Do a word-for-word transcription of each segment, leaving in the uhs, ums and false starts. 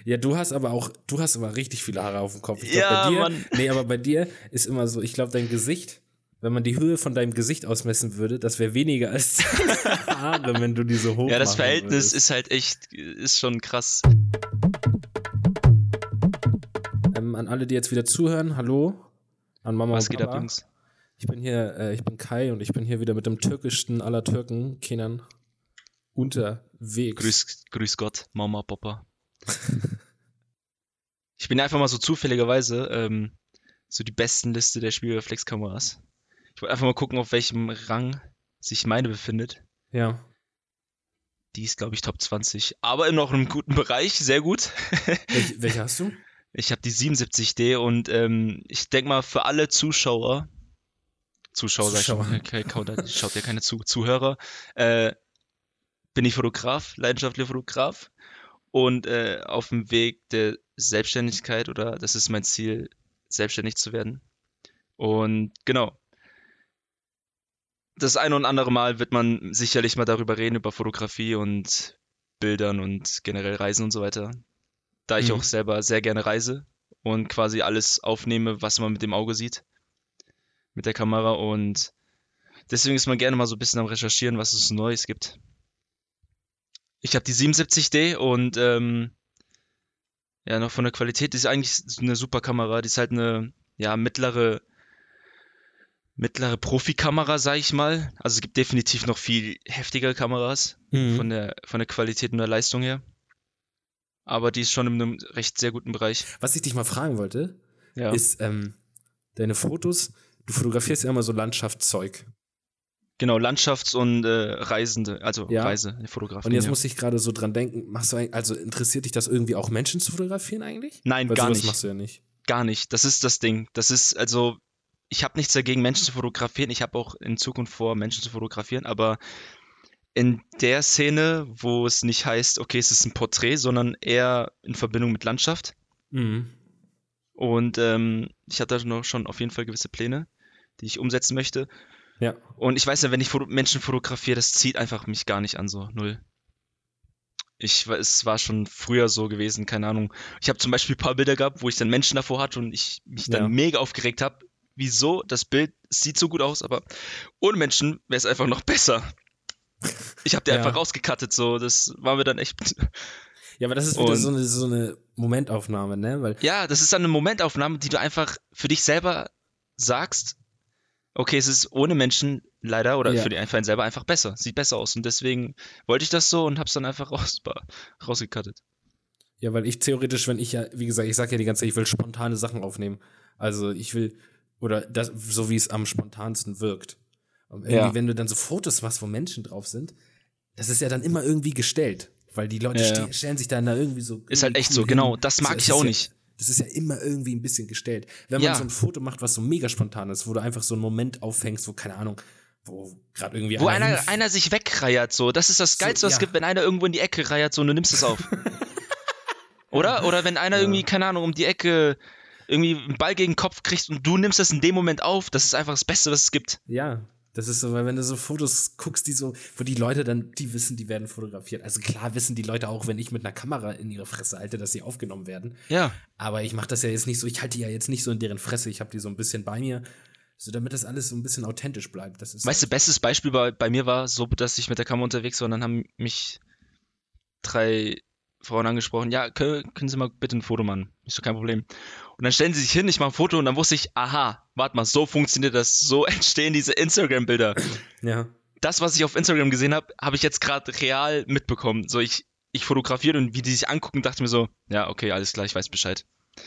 Ja, du hast aber auch, du hast aber richtig viele Haare auf dem Kopf. Ich glaub, Ja, bei dir, Mann. Nee, aber bei dir ist immer so, ich glaube, dein Gesicht, wenn man die Höhe von deinem Gesicht ausmessen würde, das wäre weniger als Haare, wenn du die so hoch Ja, das machen Verhältnis würdest. ist halt echt, ist schon krass. Ähm, an alle, die jetzt wieder zuhören, hallo. An Mama Was und geht Papa. ab, Jungs? Ich bin hier, äh, ich bin Kai und ich bin hier wieder mit dem türkischsten aller Türken, Kenan, unterwegs. Grüß, grüß Gott, Mama, Papa. Ich bin einfach mal so zufälligerweise ähm, so die besten Liste der Spiegelreflexkameras. Ich wollte einfach mal gucken, auf welchem Rang sich meine befindet. Ja. Die ist, glaube ich, Top zwanzig. Aber noch in einem guten Bereich, sehr gut. Welche, welche hast du? Ich habe die siebenundsiebzig D und ähm, ich denke mal für alle Zuschauer, Zuschauer, sag ich Zuschauer. schon, okay, Counter, schaut ja keine zu, Zuhörer, äh, bin ich Fotograf, leidenschaftlicher Fotograf und äh, auf dem Weg der Selbstständigkeit, oder das ist mein Ziel, selbstständig zu werden. Und genau, das eine und andere Mal wird man sicherlich mal darüber reden, über Fotografie und Bildern und generell Reisen und so weiter. Da ich Mhm. auch selber sehr gerne reise und quasi alles aufnehme, was man mit dem Auge sieht, mit der Kamera. Und deswegen ist man gerne mal so ein bisschen am Recherchieren, was es Neues gibt. Ich habe die siebenundsiebzig D und ähm, ja, noch von der Qualität, die ist eigentlich eine super Kamera. Die ist halt eine ja, mittlere, mittlere Profikamera, sag ich mal. Also es gibt definitiv noch viel heftigere Kameras Mhm. von der, von der Qualität und der Leistung her. Aber die ist schon in einem recht sehr guten Bereich. Was ich dich mal fragen wollte, Ja. ist ähm, deine Fotos, du fotografierst ja immer so Landschaftszeug. Genau, Landschafts- und äh, Reisende, also Ja. Reisefotografie. Und jetzt ja. muss ich gerade so dran denken, machst du eigentlich, also interessiert dich das irgendwie auch, Menschen zu fotografieren eigentlich? Nein, Weil gar sowas nicht. machst du ja nicht. Gar nicht. Das ist das Ding. Das ist, also, ich habe nichts dagegen, Menschen zu fotografieren. Ich habe auch in Zukunft vor, Menschen zu fotografieren, aber in der Szene, wo es nicht heißt, okay, es ist ein Porträt, sondern eher in Verbindung mit Landschaft. Mhm. Und ähm, ich hatte noch schon auf jeden Fall gewisse Pläne, die ich umsetzen möchte. Ja. Und ich weiß ja, wenn ich Foto- Menschen fotografiere, das zieht einfach mich gar nicht an, so null. Ich, wa- es war schon früher so gewesen, keine Ahnung. Ich habe zum Beispiel ein paar Bilder gehabt, wo ich dann Menschen davor hatte und ich mich dann Ja. mega aufgeregt habe. Wieso? Das Bild sieht so gut aus, aber ohne Menschen wäre es einfach noch besser. Ich habe die Ja. einfach rausgecuttet, so. Das war mir dann echt. Ja, aber das ist wieder Und- so eine, so eine Momentaufnahme, ne? Weil, Ja, das ist dann eine Momentaufnahme, die du einfach für dich selber sagst. Okay, es ist ohne Menschen leider oder Ja. für den einen selber einfach besser. Sieht besser aus. Und deswegen wollte ich das so und hab's dann einfach raus, rausgecuttet. ja, weil ich theoretisch, wenn ich ja, wie gesagt, ich sag ja die ganze Zeit, ich will spontane Sachen aufnehmen. Also ich will, oder das, so wie es am spontansten wirkt. Und irgendwie, Ja. wenn du dann so Fotos machst, wo Menschen drauf sind, das ist ja dann immer irgendwie gestellt. Weil die Leute Ja, ste- ja. stellen sich dann da irgendwie so. Ist halt irgendwie echt cool so, hin. genau. Das mag es ich ist auch ja, nicht. Das ist ja immer irgendwie ein bisschen gestellt. Wenn man Ja. so ein Foto macht, was so mega spontan ist, wo du einfach so einen Moment auffängst, wo, keine Ahnung, wo gerade irgendwie Wo einer, hinf- einer sich wegreiert, so. Das ist das So, Geilste, was es ja. gibt, wenn einer irgendwo in die Ecke reiert, so, und du nimmst es auf. Oder? Oder wenn einer Ja. irgendwie, keine Ahnung, um die Ecke irgendwie einen Ball gegen den Kopf kriegst und du nimmst das in dem Moment auf, das ist einfach das Beste, was es gibt. Ja, das ist so, weil wenn du so Fotos guckst, die so, wo die Leute dann, die wissen, die werden fotografiert. Also klar wissen die Leute auch, wenn ich mit einer Kamera in ihre Fresse halte, dass sie aufgenommen werden. Ja. Aber ich mache das ja jetzt nicht so, ich halte die ja jetzt nicht so in deren Fresse, ich habe die so ein bisschen bei mir, so damit das alles so ein bisschen authentisch bleibt. Das ist Weißt du, halt- bestes Beispiel bei, bei mir war so, dass ich mit der Kamera unterwegs war und dann haben mich drei Frauen angesprochen, ja, können, können Sie mal bitte ein Foto machen? Ist doch kein Problem. Und dann stellen sie sich hin, ich mache ein Foto und dann wusste ich, aha, warte mal, so funktioniert das, so entstehen diese Instagram-Bilder. Ja. Das, was ich auf Instagram gesehen habe, habe ich jetzt gerade real mitbekommen. So, ich, ich fotografiere und wie die sich angucken, dachte mir so, ja, okay, alles klar, ich weiß Bescheid.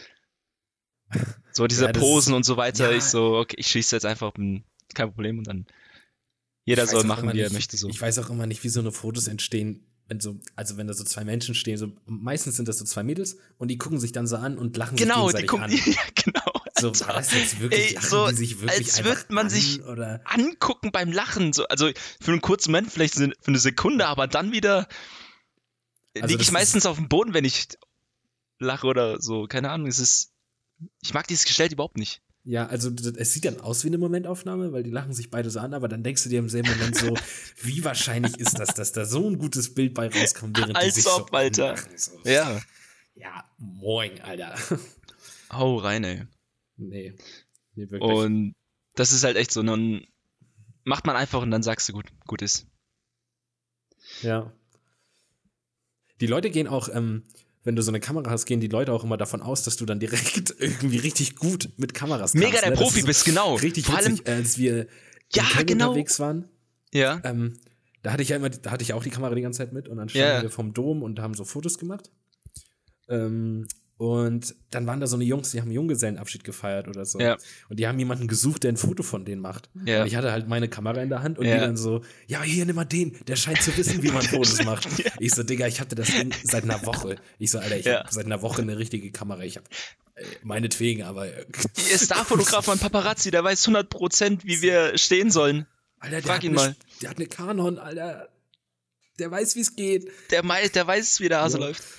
So, diese Ja, das Posen ist- und so weiter, ja. ich so, okay, ich schieße jetzt einfach, bin, kein Problem und dann jeder Ich weiß soll auch machen, immer wie er nicht- möchte, so. Ich weiß auch immer nicht, wie so eine Fotos entstehen, wenn so, also wenn da so zwei Menschen stehen, so meistens sind das so zwei Mädels und die gucken sich dann so an und lachen Genau, sich die gegenseitig gucken, an. ja, genau. So, Alter. war das jetzt wirklich, Ey, lachen so, die sich wirklich als einfach würde man an, sich oder? angucken beim Lachen. So, also für einen kurzen Moment, vielleicht für eine Sekunde, aber dann wieder Also liege das ich meistens auf dem Boden, wenn ich lache oder so. Keine Ahnung, es ist. Ich mag dieses Gestell überhaupt nicht. Ja, also d- es sieht dann aus wie eine Momentaufnahme, weil die lachen sich beide so an, aber dann denkst du dir im selben Moment so, wie wahrscheinlich ist das, dass da so ein gutes Bild bei rauskommt, während die Als sich ob, so Alter. anmachen, so. Ja. Ja, moin, Alter. Hau rein, ey. Nee, nee, wirklich. Und das ist halt echt so, dann macht man einfach und dann sagst du, gut, gut ist. Ja. Die Leute gehen auch, ähm, wenn du so eine Kamera hast, gehen die Leute auch immer davon aus, dass du dann direkt irgendwie richtig gut mit Kameras kannst. Mega der ne? Das Profi ist so bist, genau. Richtig Vor allem, witzig, als wir ja, in Köln genau. unterwegs waren. Ja, Ähm, da hatte ich ja immer, da hatte ich auch die Kamera die ganze Zeit mit und dann Ja, standen ja. wir vom Dom und haben so Fotos gemacht. Ähm, und dann waren da so eine Jungs, die haben einen Junggesellenabschied gefeiert oder so. Ja. Und die haben jemanden gesucht, der ein Foto von denen macht. Ja. Und ich hatte halt meine Kamera in der Hand und Ja. die dann so, ja, hier, nimm mal den, der scheint zu wissen, wie man Fotos macht. Ich so, Digga, ich hatte das Ding seit einer Woche. Ich so, Alter, ich Ja. hab seit einer Woche eine richtige Kamera. Ich hab äh, meinetwegen, aber äh, Ihr Starfotograf und Paparazzi, der weiß hundert Prozent, wie wir stehen sollen. Alter, der Frag hat ihn eine, mal. Der hat eine Canon, Alter. Der weiß, wie es geht. Der, mei- der weiß, wie der Hase Ja. läuft.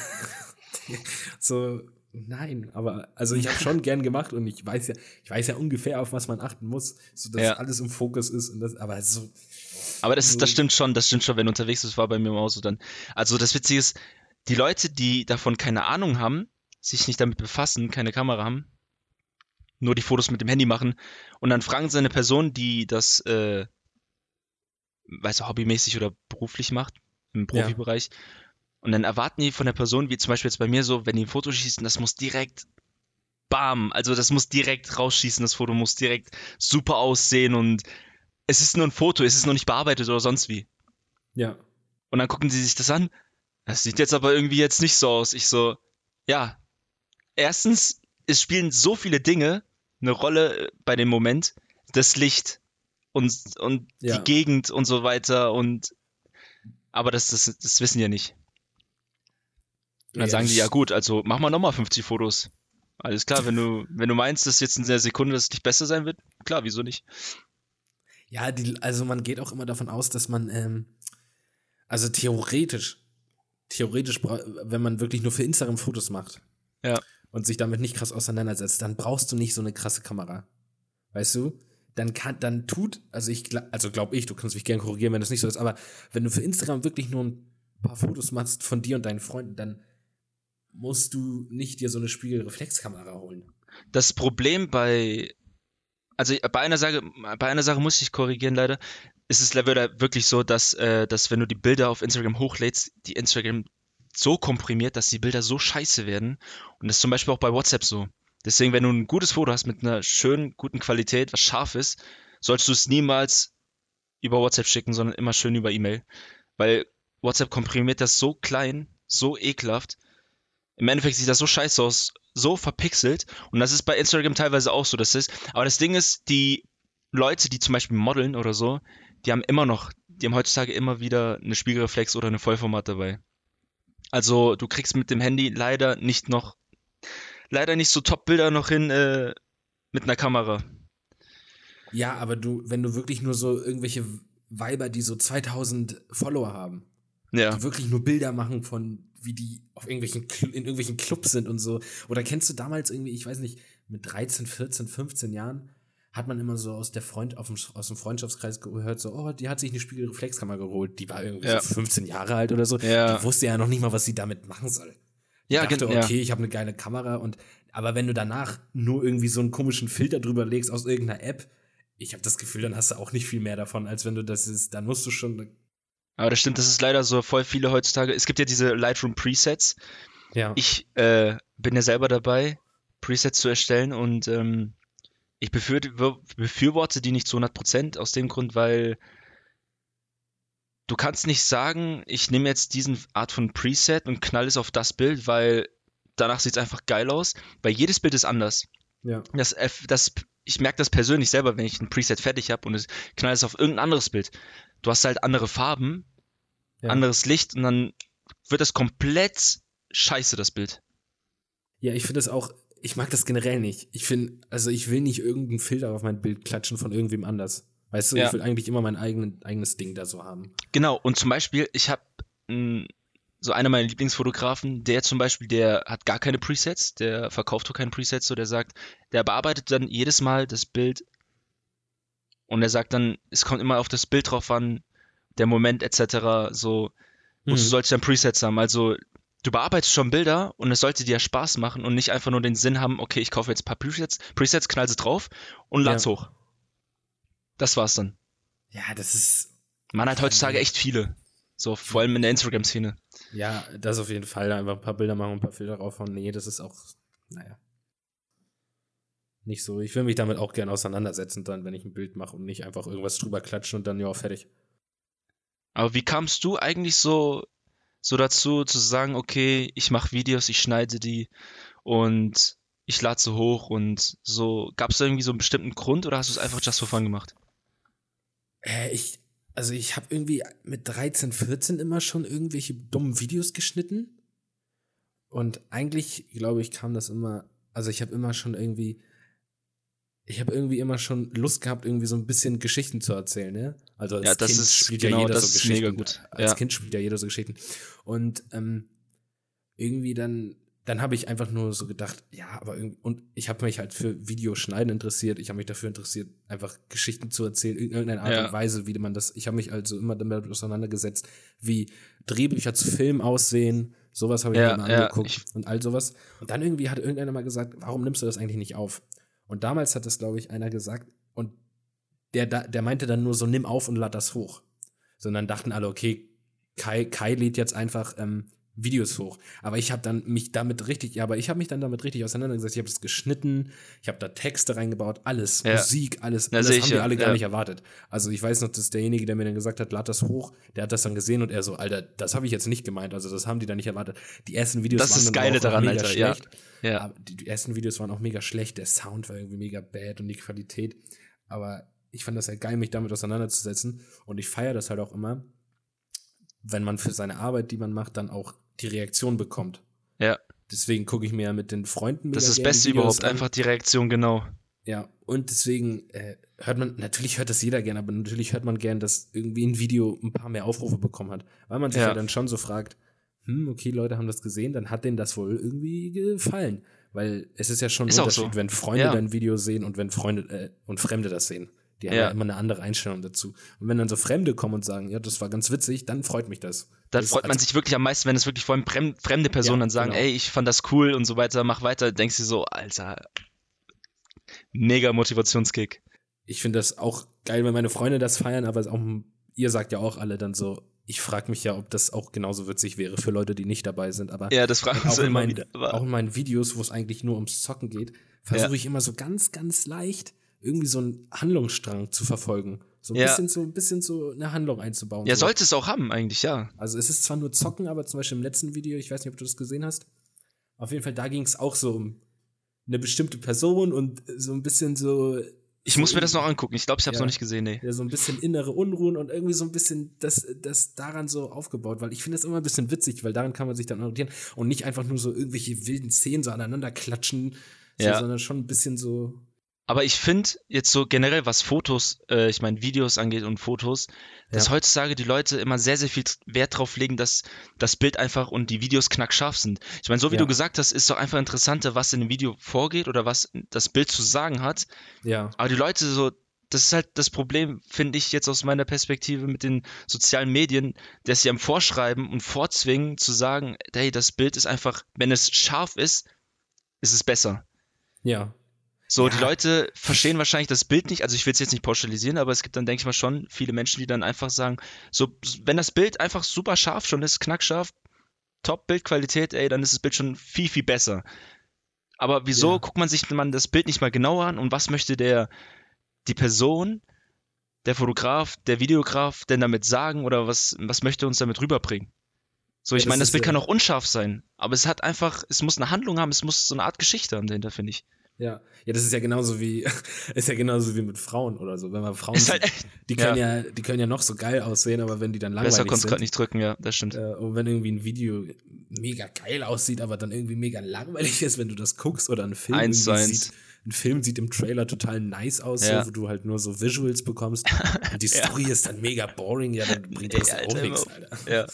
So, nein, aber also ich habe schon gern gemacht und ich weiß ja, ich weiß ja ungefähr, auf was man achten muss, so dass Ja. alles im Fokus ist und das, aber so, Aber das, ist, das So. stimmt schon, das stimmt schon, wenn du unterwegs bist, war bei mir auch so dann. Also das Witzige ist, die Leute, die davon keine Ahnung haben, sich nicht damit befassen, keine Kamera haben, nur die Fotos mit dem Handy machen und dann fragen sie eine Person, die das, äh, weißt du, hobbymäßig oder beruflich macht, im Ja. Profibereich, und dann erwarten die von der Person, wie zum Beispiel jetzt bei mir so, wenn die ein Foto schießen, das muss direkt bam, also das muss direkt rausschießen, das Foto muss direkt super aussehen und es ist nur ein Foto, es ist noch nicht bearbeitet oder sonst wie. ja, Und dann gucken sie sich das an. Das sieht jetzt aber irgendwie jetzt nicht so aus. Ich so, ja. Erstens, es spielen so viele Dinge eine Rolle bei dem Moment. Das Licht und, und Ja. die Gegend und so weiter. Und aber das, das, das wissen die ja nicht. Und dann Ja, sagen die, das- ja gut, also mach mal nochmal fünfzig Fotos. Alles klar, wenn du, wenn du meinst, dass jetzt in der Sekunde das nicht besser sein wird, klar, wieso nicht? ja, die, also man geht auch immer davon aus, dass man, ähm, also theoretisch, theoretisch, bra- wenn man wirklich nur für Instagram Fotos macht Ja. und sich damit nicht krass auseinandersetzt, dann brauchst du nicht so eine krasse Kamera. Weißt du? Dann kann, dann tut, also ich, gla- also glaube ich, du kannst mich gerne korrigieren, wenn das nicht so ist, aber wenn du für Instagram wirklich nur ein paar Fotos machst von dir und deinen Freunden, dann musst du nicht dir so eine Spiegelreflexkamera holen. Das Problem bei, also bei einer Sache, bei einer Sache muss ich korrigieren leider. Es ist leider wirklich so, dass, äh, dass wenn du die Bilder auf Instagram hochlädst, die Instagram so komprimiert, dass die Bilder so scheiße werden. Und das ist zum Beispiel auch bei WhatsApp so. Deswegen, wenn du ein gutes Foto hast mit einer schönen, guten Qualität, was scharf ist, solltest du es niemals über WhatsApp schicken, sondern immer schön über E-Mail. Weil WhatsApp komprimiert das so klein, so ekelhaft. Im Endeffekt sieht das so scheiße aus, so verpixelt. Und das ist bei Instagram teilweise auch so, das ist. Aber das Ding ist, die Leute, die zum Beispiel modeln oder so, die haben immer noch, die haben heutzutage immer wieder eine Spiegelreflex oder eine Vollformat dabei. Also du kriegst mit dem Handy leider nicht noch, leider nicht so Top-Bilder noch hin äh, mit einer Kamera. Ja, aber du, wenn du wirklich nur so irgendwelche Weiber, die so zweitausend Follower haben, Ja, die wirklich nur Bilder machen von, wie die auf irgendwelchen, Cl- in irgendwelchen Clubs sind und so. Oder kennst du damals irgendwie, ich weiß nicht, mit dreizehn, vierzehn, fünfzehn Jahren hat man immer so aus der Freund, auf dem, aus dem Freundschaftskreis gehört, so, oh, die hat sich eine Spiegelreflexkamera geholt. Die war irgendwie Ja. so fünfzehn Jahre alt oder so. Ja. Die wusste ja noch nicht mal, was sie damit machen soll. Die ja, dachte, gen- ja. okay, ich habe eine geile Kamera und aber wenn du danach nur irgendwie so einen komischen Filter drüber legst aus irgendeiner App, ich habe das Gefühl, dann hast du auch nicht viel mehr davon, als wenn du das ist, dann musst du schon, Aber das stimmt, das ist leider so voll viele heutzutage. Es gibt ja diese Lightroom Presets. ja. Ich äh, bin ja selber dabei, Presets zu erstellen und ähm, ich befür befürworte die nicht zu hundert Prozent aus dem Grund, weil du kannst nicht sagen, ich nehme jetzt diesen Art von Preset und knall es auf das Bild, weil danach sieht es einfach geil aus, weil jedes Bild ist anders. ja. Das, F- das, ich merke das persönlich selber, wenn ich ein Preset fertig habe und es knall es auf irgendein anderes Bild. Du hast halt andere Farben, Ja. anderes Licht und dann wird das komplett scheiße, das Bild. Ja, ich finde das auch, ich mag das generell nicht. Ich finde, also ich will nicht irgendeinen Filter auf mein Bild klatschen von irgendwem anders. Weißt du, Ja. ich will eigentlich immer mein eigenen, eigenes Ding da so haben. Genau, und zum Beispiel, ich habe so einer meiner Lieblingsfotografen, der zum Beispiel, der hat gar keine Presets, der verkauft auch keine Presets, so der sagt, der bearbeitet dann jedes Mal das Bild und er sagt dann, es kommt immer auf das Bild drauf an, der Moment et cetera, so, wozu Mhm. soll ich dann Presets haben? Also, du bearbeitest schon Bilder und es sollte dir Spaß machen und nicht einfach nur den Sinn haben, okay, ich kaufe jetzt ein paar Presets, Presets knall sie drauf und lad's Ja. hoch. Das war's dann. Ja, das ist. Man hat heutzutage echt viele. So, vor allem in der Instagram-Szene. Ja, das auf jeden Fall. Einfach ein paar Bilder machen und ein paar Filter draufhauen. Nee, das ist auch, naja. Nicht so. Ich will mich damit auch gerne auseinandersetzen, dann, wenn ich ein Bild mache und nicht einfach irgendwas drüber klatschen und dann, ja, fertig. Aber wie kamst du eigentlich so, so dazu, zu sagen, okay, ich mache Videos, ich schneide die und ich lade sie hoch und so. Gab es da irgendwie so einen bestimmten Grund oder hast du es einfach just for fun gemacht? Äh, ich, also ich habe irgendwie mit dreizehn, vierzehn immer schon irgendwelche dummen Videos geschnitten. Und eigentlich, glaube ich, kam das immer, also ich habe immer schon irgendwie, ich habe irgendwie immer schon Lust gehabt, irgendwie so ein bisschen Geschichten zu erzählen, ne? Also als Ja, das Kind ist- spielt genau, ja jeder das so ist Geschichten. mega gut. Als Ja. Kind spielt ja jeder so Geschichten. Und ähm, irgendwie dann, dann habe ich einfach nur so gedacht, ja, aber irgendwie, und ich habe mich halt für Videoschneiden interessiert, ich habe mich dafür interessiert, einfach Geschichten zu erzählen, in irgendeiner Art Ja. und Weise, wie man das, ich habe mich also immer damit auseinandergesetzt, wie Drehbücher zu Film aussehen, sowas habe ich Ja, mir immer ja, angeguckt ich- und all sowas. Und dann irgendwie hat irgendeiner mal gesagt, warum nimmst du das eigentlich nicht auf? Und damals hat das, glaube ich, einer gesagt und der, da- der meinte dann nur so, nimm auf und lad das hoch. Sondern dachten alle, okay, Kai, Kai lädt jetzt einfach ähm, Videos hoch. Aber ich habe dann mich damit richtig, ja, aber ich habe mich dann damit richtig auseinandergesetzt. Ich habe das geschnitten, ich habe da Texte reingebaut, alles, Ja. Musik, alles. Ja, Und seh das ich haben die ja, alle gar ja. nicht erwartet. Also ich weiß noch, dass derjenige, der mir dann gesagt hat, lad das hoch, der hat das dann gesehen und er so, Alter, das habe ich jetzt nicht gemeint. Also das haben die dann nicht erwartet. Die ersten Videos Das waren ist dann das aber Geile auch noch daran, mega Alter, ja. schlecht. Ja. Aber die, die ersten Videos waren auch mega schlecht. Der Sound war irgendwie mega bad und die Qualität. Aber ich fand das halt geil, mich damit auseinanderzusetzen. Und ich feiere das halt auch immer, wenn man für seine Arbeit, die man macht, dann auch die Reaktion bekommt. Ja. Deswegen gucke ich mir ja mit den Freunden mega Das ist das gerne Beste Videos überhaupt, an. einfach die Reaktion, genau. Ja, und deswegen äh, hört man, natürlich hört das jeder gern, aber natürlich hört man gern, dass irgendwie ein Video ein paar mehr Aufrufe bekommen hat. Weil man sich ja, Ja. dann schon so fragt, hm, okay, Leute haben das gesehen, dann hat denen das wohl irgendwie gefallen. Weil es ist ja schon ein Ist auch Unterschied, so. wenn Freunde Ja. dein Video sehen und wenn Freunde äh, und Fremde das sehen. Die haben ja. Ja. immer eine andere Einstellung dazu. Und wenn dann so Fremde kommen und sagen, ja, das war ganz witzig, dann freut mich das. Dann das freut man als- sich wirklich am meisten, wenn es wirklich vor allem frem- fremde Personen Ja, dann sagen, genau. ey, ich fand das cool und so weiter, mach weiter, denkst du so, Alter, mega Motivationskick. Ich finde das auch geil, wenn meine Freunde das feiern, aber es auch, ihr sagt ja auch alle dann so, ich frage mich ja, ob das auch genauso witzig wäre für Leute, die nicht dabei sind. Aber Ja, das fragen auch, sie in immer meinen, wieder. Aber auch in meinen Videos, wo es eigentlich nur ums Zocken geht, versuche Ja. ich immer so ganz, ganz leicht irgendwie so einen Handlungsstrang zu verfolgen. So ein Ja. bisschen so ein bisschen so eine Handlung einzubauen. ja, so. sollte es auch haben, eigentlich, ja. Also es ist zwar nur Zocken, aber zum Beispiel im letzten Video, ich weiß nicht, ob du das gesehen hast, auf jeden Fall, da ging es auch so um eine bestimmte Person und so ein bisschen so. Ich so muss mir das noch irgendwie- angucken. Ich glaube, ich habe es Ja. noch nicht gesehen, nee. Ja, so ein bisschen innere Unruhen und irgendwie so ein bisschen das, das daran so aufgebaut, weil ich finde das immer ein bisschen witzig, weil daran kann man sich dann orientieren und nicht einfach nur so irgendwelche wilden Szenen so aneinander klatschen, so, Ja. sondern schon ein bisschen so. Aber ich finde jetzt so generell, was Fotos, äh, ich meine Videos angeht und Fotos, dass Ja. heutzutage die Leute immer sehr, sehr viel Wert drauf legen, dass das Bild einfach und die Videos knackscharf sind. Ich meine, so wie Ja. du gesagt hast, ist doch einfach interessanter, was in dem Video vorgeht oder was das Bild zu sagen hat. Ja, Aber die Leute so, das ist halt das Problem, finde ich jetzt aus meiner Perspektive mit den sozialen Medien, dass sie am Vorschreiben und Vorzwingen zu sagen, hey, das Bild ist einfach, wenn es scharf ist, ist es besser. ja, So, Ja. die Leute verstehen wahrscheinlich das Bild nicht, also ich will es jetzt nicht pauschalisieren, aber es gibt dann, denke ich mal, schon viele Menschen, die dann einfach sagen, so, wenn das Bild einfach super scharf schon ist, knackscharf, Top-Bildqualität, ey, dann ist das Bild schon viel, viel besser. Aber wieso Ja. guckt man sich man das Bild nicht mal genauer an und was möchte der, die Person, der Fotograf, der Videograf denn damit sagen oder was, was möchte uns damit rüberbringen? So, Ja, ich das meine, das ist Bild ja- kann auch unscharf sein, aber es hat einfach, es muss eine Handlung haben, es muss so eine Art Geschichte haben dahinter, finde ich. ja. Ja, das ist ja genauso wie, ist ja genauso wie mit Frauen oder so. Wenn man Frauen Ist halt sieht, echt, die können ja. die können ja noch so geil aussehen, aber wenn die dann besser langweilig konnte es sind. gerade nicht drücken, ja, das stimmt. Äh, und wenn irgendwie ein Video mega geil aussieht, aber dann irgendwie mega langweilig ist, wenn du das guckst oder ein Film Eins zu irgendwie eins. sieht, ein Film sieht im Trailer total nice aus, Ja. so, wo du halt nur so Visuals bekommst und die Story ist dann mega boring, ja, dann bringt Ey, das auch Alter, nichts, immer- Alter. Ja.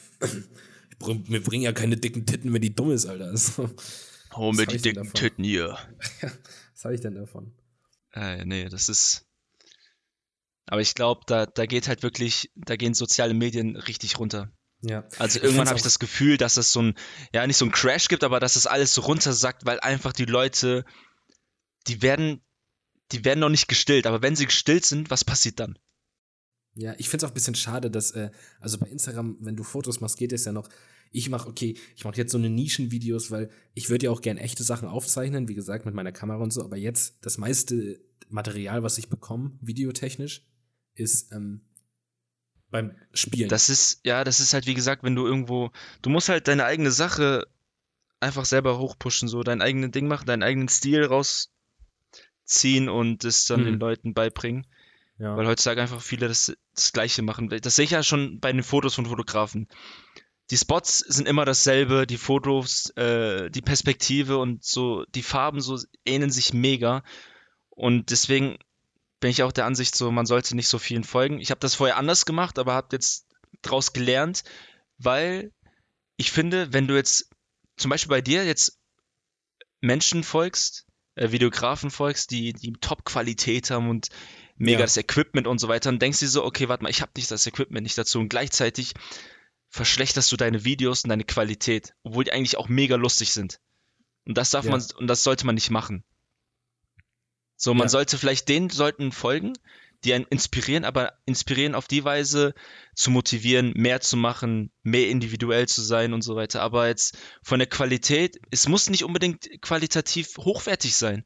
Br- Mir bringen ja keine dicken Titten, wenn die dumm ist, Alter. So, Hol Was mir hab die ich denn dicken davon? Titten hier. was habe ich denn davon? Äh, nee, das ist. Aber ich glaube, da, da geht halt wirklich, da gehen soziale Medien richtig runter. Ja. Also Ich irgendwann find's habe ich auch- das Gefühl, dass es so ein, ja, nicht so ein Crash gibt, aber dass es alles so runtersackt, weil einfach die Leute, die werden, die werden noch nicht gestillt, aber wenn sie gestillt sind, was passiert dann? Ja, ich finde es auch ein bisschen schade, dass, äh, also bei Instagram, wenn du Fotos machst, geht es ja noch. Ich mache, okay, ich mache jetzt so eine Nischenvideos, weil ich würde ja auch gern echte Sachen aufzeichnen, wie gesagt, mit meiner Kamera und so, aber jetzt das meiste Material, was ich bekomme, videotechnisch, ist ähm, beim Spielen. Das ist, ja, das ist halt wie gesagt, wenn du irgendwo, du musst halt deine eigene Sache einfach selber hochpushen, so dein eigenes Ding machen, deinen eigenen Stil rausziehen und es dann Hm. den Leuten beibringen. ja. Weil heutzutage einfach viele das, das Gleiche machen. Das sehe ich ja schon bei den Fotos von Fotografen. Die Spots sind immer dasselbe, die Fotos, äh, die Perspektive und so, die Farben so ähneln sich mega. Und deswegen bin ich auch der Ansicht, so man sollte nicht so vielen folgen. Ich habe das vorher anders gemacht, aber habe jetzt draus gelernt, weil ich finde, wenn du jetzt zum Beispiel bei dir jetzt Menschen folgst, äh, Videografen folgst, die, die Top-Qualität haben und mega Ja. das Equipment und so weiter, dann denkst du dir so, okay, warte mal, ich habe nicht das Equipment nicht dazu und gleichzeitig verschlechterst du deine Videos und deine Qualität, obwohl die eigentlich auch mega lustig sind. Und das darf Ja. man, und das sollte man nicht machen. So, man Ja. sollte vielleicht denen sollten folgen, die einen inspirieren, aber inspirieren auf die Weise zu motivieren, mehr zu machen, mehr individuell zu sein und so weiter. Aber jetzt von der Qualität, es muss nicht unbedingt qualitativ hochwertig sein.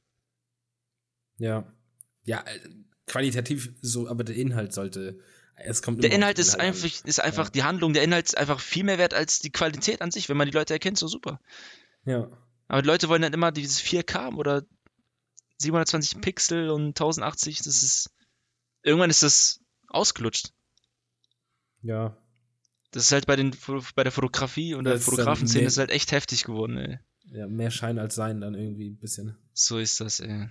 Ja. Ja, äh, qualitativ so, aber der Inhalt sollte. Es kommt Der immer auf Inhalt den ist Inhalt an. einfach, ist einfach Ja. die Handlung, der Inhalt ist einfach viel mehr wert als die Qualität an sich. Wenn man die Leute erkennt, so super. Ja. Aber die Leute wollen dann immer dieses vier K oder siebenhundertzwanzig Pixel und tausendachtzig, das ist, irgendwann ist das ausgelutscht. Ja. Das ist halt bei den, bei der Fotografie und der Das ist dann Fotografenszene mehr- ist halt echt heftig geworden, ey. Ja, mehr Schein als Sein dann irgendwie ein bisschen. So ist das, ey.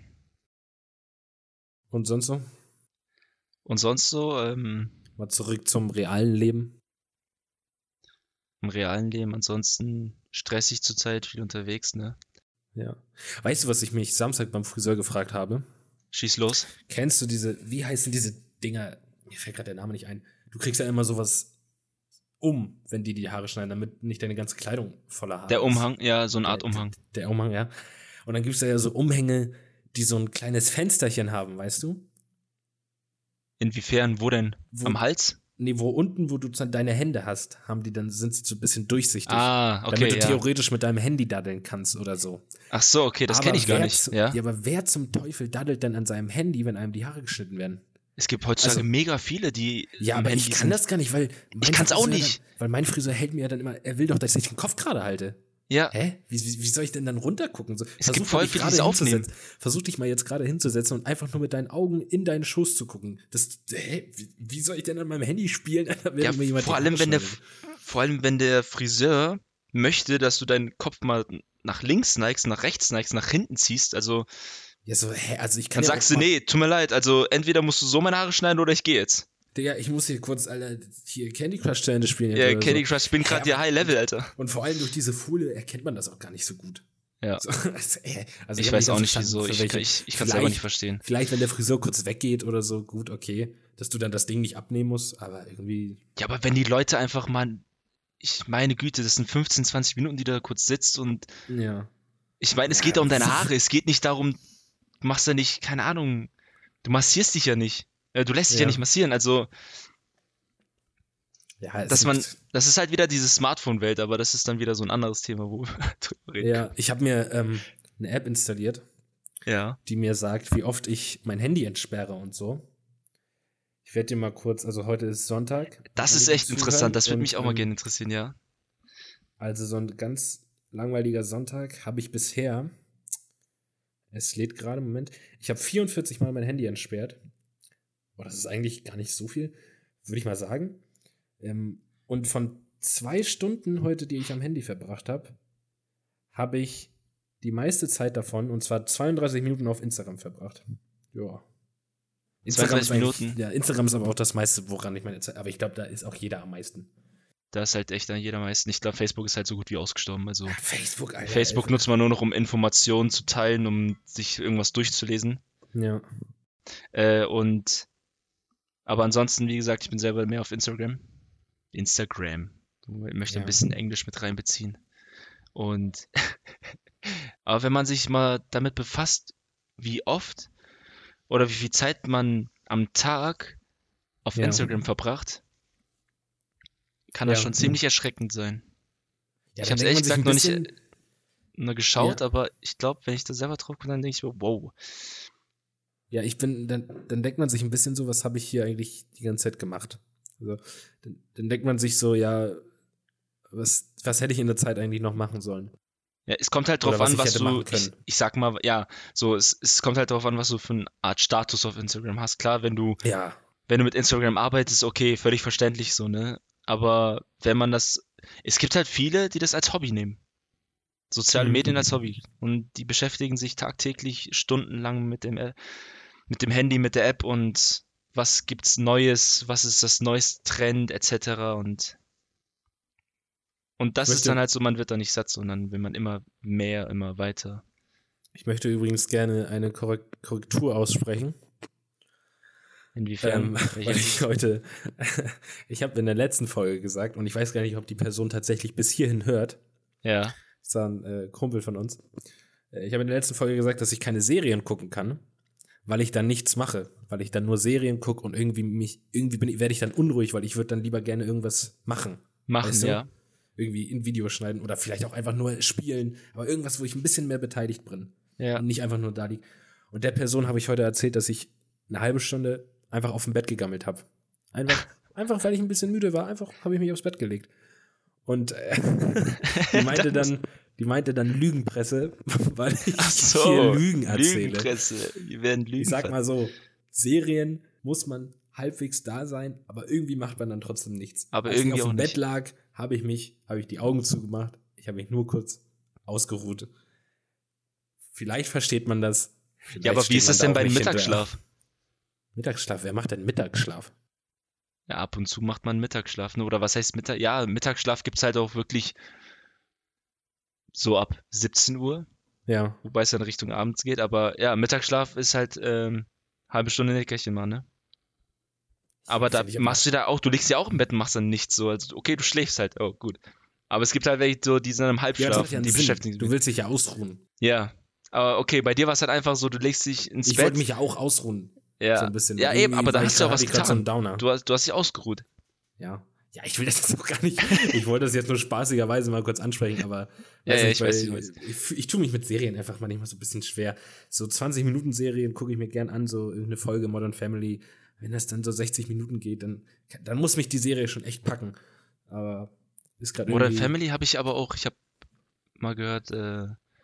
Und sonst so? Und sonst so, ähm, Mal zurück zum realen Leben. im realen Leben, ansonsten stressig zurzeit, viel unterwegs, ne? Ja. Weißt du, was ich mich Samstag beim Friseur gefragt habe? Schieß los. Kennst du diese, wie heißen diese Dinger? Mir fällt gerade der Name nicht ein. Du kriegst ja immer sowas um, wenn die die Haare schneiden, damit nicht deine ganze Kleidung voller Haare Der ist. Umhang, ja, so eine Art Der- Umhang. Der, der Umhang, ja. Und dann gibt es da ja so Umhänge, die so ein kleines Fensterchen haben, weißt du? Inwiefern, wo denn? Wo- Am Hals? Nee, wo unten, wo du z- deine Hände hast, haben die dann, sind sie so ein bisschen durchsichtig. Ah, okay, damit du ja. theoretisch mit deinem Handy daddeln kannst oder so. Ach so, okay, das Aber kenne ich gar wer nicht, zu- ja. Ja, aber wer zum Teufel daddelt denn an seinem Handy, wenn einem die Haare geschnitten werden? Es gibt heutzutage Also- mega viele, die Ja, am aber Handy ich kann sind. das gar nicht, weil mein kann's auch Friseur nicht. Dann, weil mein Friseur hält mir ja dann immer, er will doch, dass ich den Kopf gerade halte. Ja, Hä? Wie, wie, wie soll ich denn dann runtergucken? So, Es gibt mal, voll dich viele, gerade die es aufnehmen. hinzusetzen. Versuch dich mal jetzt gerade hinzusetzen und einfach nur mit deinen Augen in deinen Schoß zu gucken. Das, hä? Wie, wie soll ich denn an meinem Handy spielen, Alter, wenn ja mir jemand vor, die allem, Haare wenn der, schneidet? vor allem, wenn der Friseur möchte, dass du deinen Kopf mal nach links neigst, nach rechts neigst, nach hinten ziehst, also Ja, so, hä? Also ich kann dann ja sagst auch du, mal, nee, tut mir leid, also entweder musst du so meine Haare schneiden oder ich gehe jetzt. Digga, ich muss hier kurz, Alter, hier Candy Crush Challenge spielen. Ja, oder Candy so. Crush, ich bin Hä, gerade hier aber- High Level, Alter. Und vor allem durch diese Folie erkennt man das auch gar nicht so gut. Ja. So, also, äh, also Ich hab weiß auch ganz nicht verstanden, wieso, für ich, welche- ich, ich kann es selber vielleicht- nicht verstehen. Vielleicht, wenn der Friseur kurz weggeht oder so, gut, okay, dass du dann das Ding nicht abnehmen musst, aber irgendwie, Ja, aber wenn die Leute einfach mal, ich meine Güte, das sind fünfzehn, zwanzig Minuten, die du da kurz sitzt und ja. ich meine, es Ja. geht da um deine Haare, es geht nicht darum, du machst ja nicht, keine Ahnung, du massierst dich ja nicht. Äh, Du lässt dich ja Ja. nicht massieren, also Ja, es dass man, gibt- das ist halt wieder diese Smartphone-Welt, aber das ist dann wieder so ein anderes Thema, wo wir drüber reden. ja, ich habe mir ähm, eine App installiert, Ja. die mir sagt, wie oft ich mein Handy entsperre und so. Ich werde dir mal kurz, also heute ist Sonntag. Das alle, ist die echt zuhören, interessant, das würde und, mich auch mal ähm, gerne interessieren, ja. Also so ein ganz langweiliger Sonntag habe ich bisher, es lädt gerade, Moment, ich habe vierundvierzig Mal mein Handy entsperrt. Boah, das ist eigentlich gar nicht so viel, würde ich mal sagen. Ähm, und von zwei Stunden heute, die ich am Handy verbracht habe, habe ich die meiste Zeit davon, und zwar zweiunddreißig Minuten auf Instagram verbracht. Ja. Instagram ist zweiunddreißig eigentlich- Minuten? Ja, Instagram ist aber auch das meiste, woran ich meine Zeit, aber ich glaube, da ist auch jeder am meisten. Da ist halt echt an jeder meisten. Ich glaube, Facebook ist halt so gut wie ausgestorben. Also Facebook, Alter. Facebook Alter. nutzt man nur noch, um Informationen zu teilen, um sich irgendwas durchzulesen. Ja. Äh, und aber ansonsten, wie gesagt, ich bin selber mehr auf Instagram. Instagram. Ich möchte ein Ja. bisschen Englisch mit reinbeziehen. Und aber wenn man sich mal damit befasst, wie oft oder wie viel Zeit man am Tag auf Ja. Instagram verbracht, kann das Ja. schon ziemlich erschreckend sein. Ja, Ich da habe es denkt ehrlich man sich gesagt ein noch nicht bisschen, äh, nur geschaut, ja, aber ich glaube, wenn ich da selber drauf bin, dann denke ich mir, wow. ja, ich bin, dann, dann denkt man sich ein bisschen so, was habe ich hier eigentlich die ganze Zeit gemacht? Also, dann, dann denkt man sich so, ja, was, was hätte ich in der Zeit eigentlich noch machen sollen? Ja, es kommt halt Oder drauf was an, ich was hätte du, machen ich, können. ich sag mal, ja, so, es, es kommt halt drauf an, was du für eine Art Status auf Instagram hast. Klar, wenn du, Ja. wenn du mit Instagram arbeitest, okay, völlig verständlich so, ne? Aber wenn man das, es gibt halt viele, die das als Hobby nehmen. Soziale Medien als Mhm. Hobby. Und die beschäftigen sich tagtäglich stundenlang mit dem, äh, mit dem Handy, mit der App und was gibt's Neues, was ist das neueste Trend, et cetera. Und, und Ich das ist dann möchte, halt so, man wird da nicht satt, sondern will man immer mehr, immer weiter. ich möchte übrigens gerne eine Korrekt Korrektur aussprechen, Inwiefern? ähm, Welche weil ich Hinsicht? heute, ich habe in der letzten Folge gesagt, und ich weiß gar nicht, ob die Person tatsächlich bis hierhin hört, Ja. das war ein äh, Kumpel von uns. Äh, Ich habe in der letzten Folge gesagt, dass ich keine Serien gucken kann, weil ich dann nichts mache, weil ich dann nur Serien gucke und irgendwie mich, irgendwie bin, werde ich dann unruhig, weil ich würde dann lieber gerne irgendwas machen. Machen, Weißt du? ja. Irgendwie in Video schneiden oder vielleicht auch einfach nur spielen, aber irgendwas, wo ich ein bisschen mehr beteiligt bin Ja. und nicht einfach nur da liege. Und der Person habe ich heute erzählt, dass ich eine halbe Stunde einfach auf dem Bett gegammelt habe. Einfach, einfach, weil ich ein bisschen müde war, einfach habe ich mich aufs Bett gelegt. Und äh, die meinte dann, die meinte dann Lügenpresse, weil ich Ach hier so, Lügen erzähle. Lügenpresse. Wir werden Lügen. Ich sag mal so, Serien muss man halbwegs da sein, aber irgendwie macht man dann trotzdem nichts. Aber Als ich irgendwie auf auch dem Bett nicht. lag, habe ich mich, habe ich die Augen zugemacht, ich habe mich nur kurz ausgeruht. Vielleicht versteht man das. Vielleicht Ja, aber wie steht ist man das da denn auch beim nicht hinterher. Mittagsschlaf? Mittagsschlaf, wer macht denn Mittagsschlaf? Ja, ab und zu macht man Mittagsschlaf, ne? Oder was heißt Mittag? Ja, Mittagsschlaf gibt's halt auch wirklich so ab siebzehn Uhr, Ja. wobei es dann Richtung abends geht. Aber ja, Mittagsschlaf ist halt ähm, halbe Stunde Nickerchen mal, ne? Aber da Find ich aber- machst du da auch, du liegst ja auch im Bett und machst dann nichts so. Also, okay, du schläfst halt, oh, gut. Aber es gibt halt welche so, die sind dann im Ja, das Halbschlaf macht ja und einen die Sinn. beschäftigen sich Du mit. willst dich ja ausruhen. Ja. Aber okay, bei dir war es halt einfach so, du legst dich ins Ich Bett. wollte mich ja auch ausruhen. Ja. So ein bisschen. Ja, weil eben, irgendwie aber da war hast ich du ja grad- was hatte ich grad so einen getan. Downer. Du hast, du hast dich ausgeruht. Ja. Ja, ich will das jetzt auch gar nicht. Ich wollte das jetzt nur spaßigerweise mal kurz ansprechen, aber Ja, weiß ja, nicht, ich weiß, weil ich weiß. ich, ich tue mich mit Serien einfach manchmal so ein bisschen schwer. So zwanzig Minuten Serien gucke ich mir gern an, so irgendeine Folge Modern Family. Wenn das dann so sechzig Minuten geht, dann, dann muss mich die Serie schon echt packen. Aber ist gerade Modern irgendwie Family habe ich aber auch, ich habe mal gehört, äh,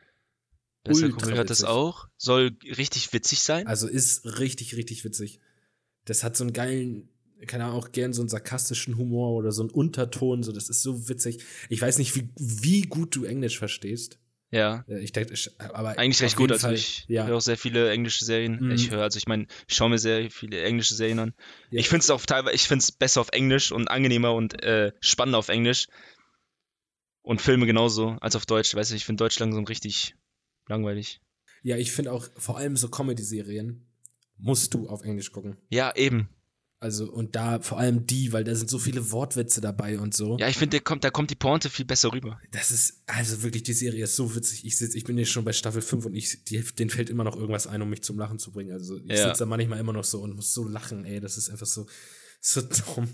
besser ultra Kumpel hört das witzig. auch. Soll richtig witzig sein. Also ist richtig, richtig witzig. Das hat so einen geilen, kann er auch gern so einen sarkastischen Humor oder so einen Unterton, so das ist so witzig. Ich weiß nicht, wie, wie gut du Englisch verstehst. Ja. Äh, Ich denke, ich- aber Eigentlich recht auf gut, jeden also Fall, ich ja. höre auch sehr viele englische Serien. Mhm. Ich höre, also ich meine, ich schaue mir sehr viele englische Serien an. Ja. Ich finde es auch teilweise, ich finde es besser auf Englisch und angenehmer und äh, spannender auf Englisch. Und Filme genauso als auf Deutsch. Weißt du, ich finde Deutsch langsam richtig langweilig. Ja, ich finde auch vor allem so Comedy-Serien musst du auf Englisch gucken. Ja, eben. Also und da vor allem die, weil da sind so viele Wortwitze dabei und so. Ja, ich finde, kommt, da kommt die Pointe viel besser rüber. Das ist, also wirklich, die Serie ist so witzig. Ich sitz, ich bin jetzt schon bei Staffel fünf und ich, die, denen fällt immer noch irgendwas ein, um mich zum Lachen zu bringen. Also ich Ja. sitze da manchmal immer noch so und muss so lachen, ey. Das ist einfach so, so dumm.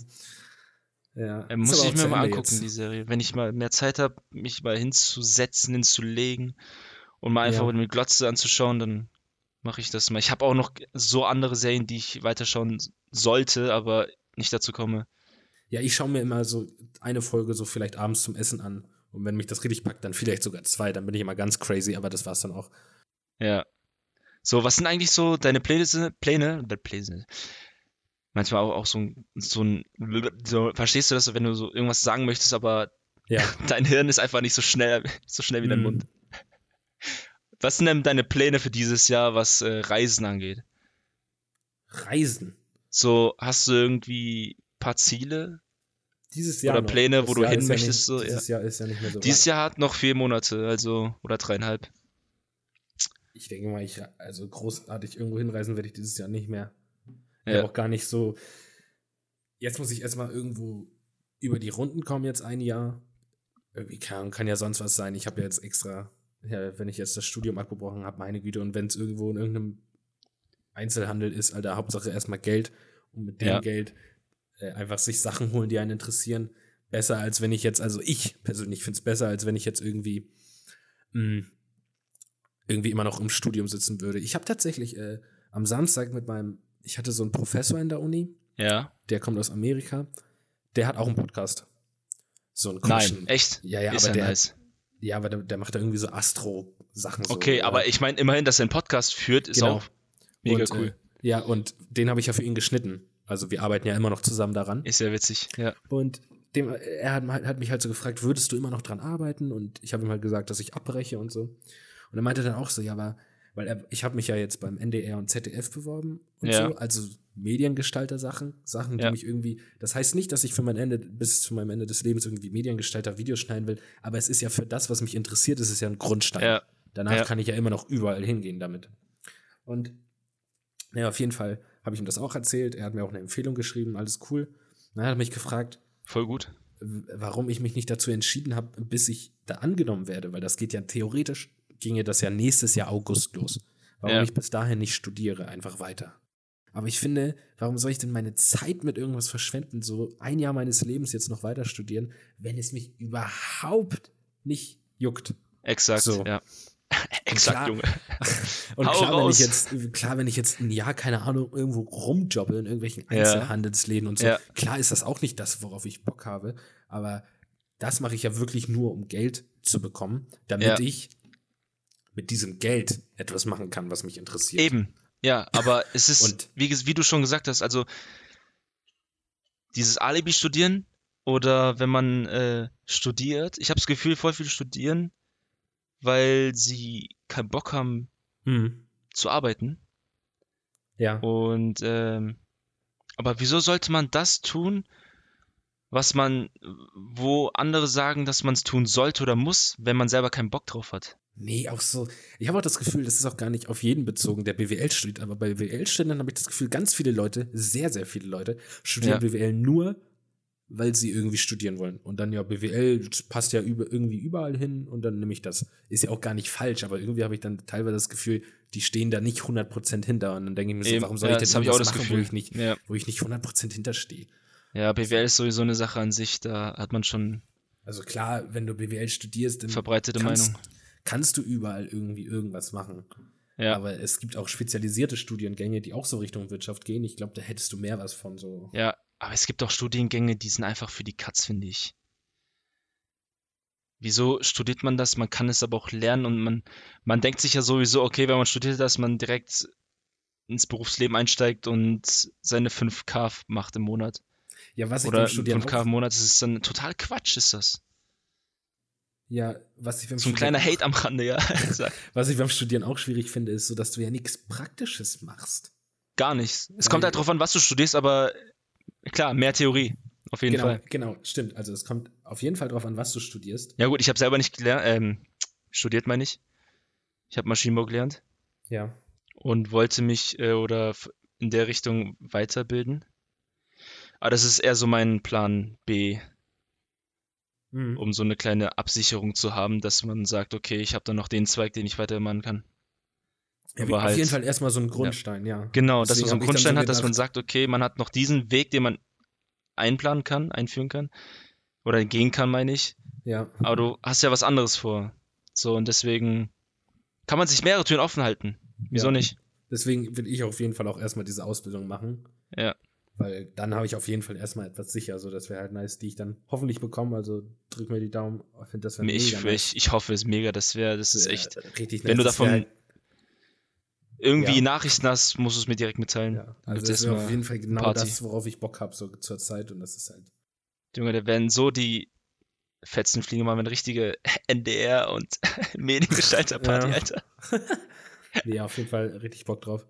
Ja. Äh, Ist muss aber ich auch mir zu mal Ende angucken, jetzt. die Serie. Wenn ich mal mehr Zeit habe, mich mal hinzusetzen, hinzulegen und mal einfach Ja. mit Glotze anzuschauen, dann mache ich das mal. Ich habe auch noch so andere Serien, die ich weiterschauen sollte, aber nicht dazu komme. Ja, ich schaue mir immer so eine Folge so vielleicht abends zum Essen an. Und wenn mich das richtig packt, dann vielleicht sogar zwei. Dann bin ich immer ganz crazy, aber das war's dann auch. Ja. So, was sind eigentlich so deine Pläne? Pläne? äh, Pläne. Manchmal auch, auch so ein, so ein, so, verstehst du das, wenn du so irgendwas sagen möchtest, aber Ja. dein Hirn ist einfach nicht so schnell, so schnell wie dein Mhm. Mund. Was sind denn deine Pläne für dieses Jahr, was äh, Reisen angeht? Reisen. So, hast du irgendwie ein paar Ziele? Dieses Jahr Oder noch. Pläne, Das wo du Jahr hin ist ja möchtest, Nicht, so, dieses Jahr ist ja nicht mehr so Dieses weit. Jahr hat noch vier Monate, also, oder dreieinhalb. Ich denke mal, ich, also großartig irgendwo hinreisen werde ich dieses Jahr nicht mehr. Ich Ja. habe auch gar nicht so. Jetzt muss ich erstmal irgendwo über die Runden kommen jetzt ein Jahr. Irgendwie kann, kann ja sonst was sein. Ich habe ja jetzt extra, ja, wenn ich jetzt das Studium abgebrochen habe, meine Güte, und wenn es irgendwo in irgendeinem Einzelhandel ist, Alter, Hauptsache erstmal Geld und mit dem Ja. Geld äh, einfach sich Sachen holen, die einen interessieren. Besser als wenn ich jetzt, also ich persönlich finde es besser, als wenn ich jetzt irgendwie mh, irgendwie immer noch im Studium sitzen würde. Ich habe tatsächlich äh, am Samstag mit meinem, ich hatte so einen Professor in der Uni, Ja. der kommt aus Amerika, der hat auch einen Podcast. So einen Nein, komischen- echt? Ja, ja, Ist aber ja der, nice. ja, aber der, der macht da irgendwie so Astro-Sachen. So, Okay, ja. aber ich meine, immerhin, dass er einen Podcast führt, ist Genau. auch mega und, cool. Äh, ja, und den habe ich ja für ihn geschnitten. Also wir arbeiten ja immer noch zusammen daran. Ist ja witzig, ja. Und dem, er hat, hat mich halt so gefragt, würdest du immer noch dran arbeiten? Und ich habe ihm halt gesagt, dass ich abbreche und so. Und er meinte dann auch so, ja, aber, weil er, ich habe mich ja jetzt beim N D R und Z D F beworben und Ja. so, also Mediengestalter-Sachen, Sachen, die Ja. mich irgendwie, das heißt nicht, dass ich für mein Ende, bis zu meinem Ende des Lebens irgendwie Mediengestalter Videos schneiden will, aber es ist ja für das, was mich interessiert, ist es ja ein Grundstein. Ja. Danach Ja. kann ich ja immer noch überall hingehen damit. Und ja, auf jeden Fall habe ich ihm das auch erzählt. Er hat mir auch eine Empfehlung geschrieben, alles cool. Dann hat er mich gefragt, Voll gut. w- warum ich mich nicht dazu entschieden habe, bis ich da angenommen werde, weil das geht ja theoretisch, ginge das ja nächstes Jahr August los. Warum Ja. ich bis dahin nicht studiere, einfach weiter. Aber ich finde, warum soll ich denn meine Zeit mit irgendwas verschwenden, so ein Jahr meines Lebens jetzt noch weiter studieren, wenn es mich überhaupt nicht juckt? Exakt, So. ja. Exakt, klar- Junge. Und Hau klar wenn, raus. ich jetzt, klar, wenn ich jetzt ein Jahr, keine Ahnung, irgendwo rumjobbe in irgendwelchen Ja. Einzelhandelsläden und so, Ja. klar ist das auch nicht das, worauf ich Bock habe, aber das mache ich ja wirklich nur, um Geld zu bekommen, damit Ja. ich mit diesem Geld etwas machen kann, was mich interessiert. Eben, ja, aber es ist, Und- wie, ges- wie du schon gesagt hast, also dieses Alibi-Studieren oder wenn man äh, studiert, ich habe das Gefühl, voll viele studieren, weil sie keinen Bock haben Mhm. zu arbeiten. Ja. Und ähm, aber wieso sollte man das tun, was man, wo andere sagen, dass man es tun sollte oder muss, wenn man selber keinen Bock drauf hat? Nee, auch so. Ich habe auch das Gefühl, das ist auch gar nicht auf jeden bezogen, der B W L studiert, aber bei B W L-Studenten habe ich das Gefühl, ganz viele Leute, sehr, sehr viele Leute, studieren Ja. B W L nur, weil sie irgendwie studieren wollen. Und dann ja, B W L das passt ja über, irgendwie überall hin und dann nehme ich das. Ist ja auch gar nicht falsch, aber irgendwie habe ich dann teilweise das Gefühl, die stehen da nicht hundert Prozent hinter. Und dann denke ich mir so, Eben, warum soll ja, ich denn das habe ich auch irgendwas das machen, Gefühl. wo ich nicht, Ja. wo ich nicht hundert Prozent hinterstehe? Ja, B W L ist sowieso eine Sache an sich, da hat man schon Also klar, wenn du B W L studierst, dann verbreitete kannst, Meinung. kannst du überall irgendwie irgendwas machen. Ja, Aber es gibt auch spezialisierte Studiengänge, die auch so Richtung Wirtschaft gehen. Ich glaube, da hättest du mehr was von so. ja, aber es gibt auch Studiengänge, die sind einfach für die Katz, finde ich. Wieso studiert man das? Man kann es aber auch lernen und man, man denkt sich ja sowieso, okay, wenn man studiert, dass man direkt ins Berufsleben einsteigt und seine fünf K macht im Monat. Ja, was ich Oder beim Studieren fünf K auch, im Monat, das ist dann total Quatsch, ist das. ja, was ich beim So ein Studieren kleiner auch, Hate am Rande, ja. Sag. was ich beim Studieren auch schwierig finde, ist so, dass du ja nichts Praktisches machst. Gar nichts. Es Weil- kommt halt drauf an, was du studierst, aber klar, mehr Theorie. Auf jeden Genau, Fall. genau, stimmt. Also es kommt auf jeden Fall drauf an, was du studierst. Ja gut, ich habe selber nicht gelernt, ähm, studiert meine ich. Ich habe Maschinenbau gelernt Ja. und wollte mich äh, oder f- in der Richtung weiterbilden. Aber das ist eher so mein Plan B, Mhm. um so eine kleine Absicherung zu haben, dass man sagt, okay, ich habe dann noch den Zweig, den ich weitermachen kann. Ja, aber auf halt- jeden Fall erstmal so einen Grundstein, ja. Genau, dass Deswegen man so einen hab ich dann Grundstein so hat, dass man gedacht- sagt, okay, man hat noch diesen Weg, den man einplanen kann, einführen kann. Oder gehen kann, meine ich. Ja. Aber du hast ja was anderes vor. So, und deswegen kann man sich mehrere Türen offen halten. Wieso Ja. nicht? Deswegen will ich auf jeden Fall auch erstmal diese Ausbildung machen. Ja. Weil dann habe ich auf jeden Fall erstmal etwas sicher. So, das wäre halt nice, die ich dann hoffentlich bekomme. Also drück mir die Daumen. Ich finde das wäre mega Ich, nice. ich, ich hoffe es mega, das wäre, das ist Äh, echt. richtig Wenn du Das wär davon halt, irgendwie ja. Nachrichten hast, musst du es mir direkt mitteilen. ja, Dann also gibt's das wäre erstmal auf jeden Fall genau Party. das, worauf ich Bock habe so zur Zeit. Und das ist halt. Junge, da werden so die Fetzen fliegen mal mit richtige N D R und Mediengestalter-Party, Ja. Alter. Nee, auf jeden Fall richtig Bock drauf.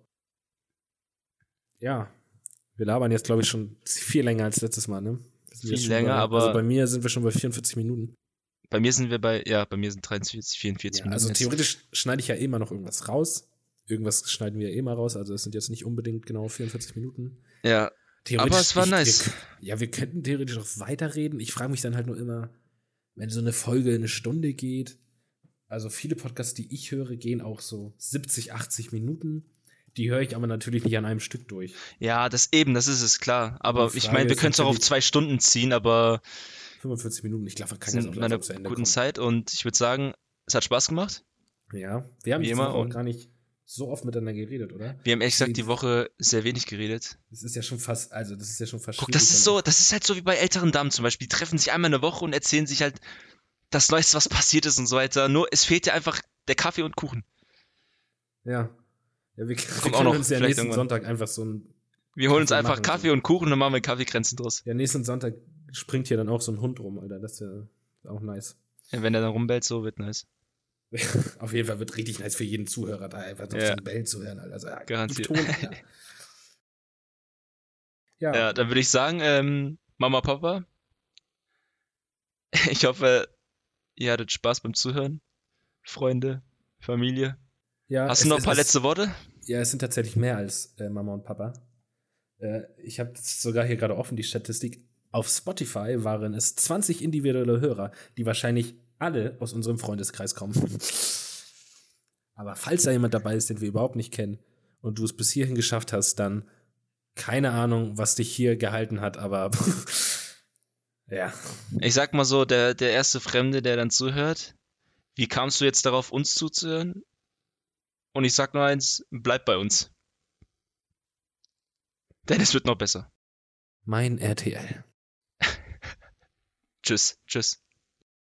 Ja. Wir labern jetzt, glaube ich, schon viel länger als letztes Mal, ne? Wir sind Viel jetzt schon länger, bei, aber- Also bei mir sind wir schon bei vierundvierzig Minuten. Bei mir sind wir bei, ja, bei mir sind dreiundvierzig, vierundvierzig Ja, Minuten. also jetzt. theoretisch schneide ich ja eh mal noch irgendwas raus. Irgendwas schneiden wir eh mal raus. Also es sind jetzt nicht unbedingt genau vierundvierzig Minuten. Ja, Theoretisch, Aber es war ich, nice. Wir, ja, wir könnten theoretisch auch weiterreden. Ich frage mich dann halt nur immer, wenn so eine Folge eine Stunde geht, also viele Podcasts, die ich höre, gehen auch so siebzig, achtzig Minuten. Die höre ich aber natürlich nicht an einem Stück durch. Ja, das eben, das ist es, klar. Aber Die ich Frage meine, wir ist können es auch auf natürlich- zwei Stunden ziehen, aber fünfundvierzig Minuten, ich glaube, man kann sind jetzt auch in einer langsam zu Ende guten kommen. Zeit und ich würde sagen, es hat Spaß gemacht. Ja, wir haben Wie diese immer Woche auch und- gar nicht so oft miteinander geredet, oder? Wir haben ehrlich Ich gesagt seh- die Woche sehr wenig geredet. Das ist ja schon fast, also das ist ja schon fast Guck, das schwierig, ist dann so, das ist halt so wie bei älteren Damen zum Beispiel. Die treffen sich einmal in der Woche und erzählen sich halt das Neueste, was passiert ist und so weiter. Nur es fehlt ja einfach der Kaffee und Kuchen. auch- Ja. Ja, wir, wir Kommt können auch noch, uns ja vielleicht nächsten irgendwann. Sonntag einfach so ein. Wir holen uns Kaffee einfach machen, Kaffee so. und Kuchen und dann machen wir Kaffeekränzen draus. Ja, nächsten Sonntag springt hier dann auch so ein Hund rum, Alter. Das ist ja auch nice. Ja, wenn der dann rumbellt, so wird nice. Auf jeden Fall wird richtig nice für jeden Zuhörer, da einfach noch Ja. so ein Bellen zu hören, Alter. Also, ja, Garantiert. Ton, Alter. Ja, Ja, dann würde ich sagen, ähm, Mama, Papa, ich hoffe, ihr hattet Spaß beim Zuhören. Freunde, Familie. ja, Hast es- du noch ein es paar ist- letzte Worte? Ja, es sind tatsächlich mehr als äh, Mama und Papa. Äh, ich habe sogar hier gerade offen die Statistik. Auf Spotify waren es zwanzig individuelle Hörer, die wahrscheinlich alle aus unserem Freundeskreis kommen. Aber falls da jemand dabei ist, den wir überhaupt nicht kennen und du es bis hierhin geschafft hast, dann keine Ahnung, was dich hier gehalten hat, aber ja. Ich sag mal so, der, der erste Fremde, der dann zuhört, wie kamst du jetzt darauf, uns zuzuhören? Und ich sag nur eins, bleib bei uns. Denn es wird noch besser. Mein R T L. Tschüss, tschüss.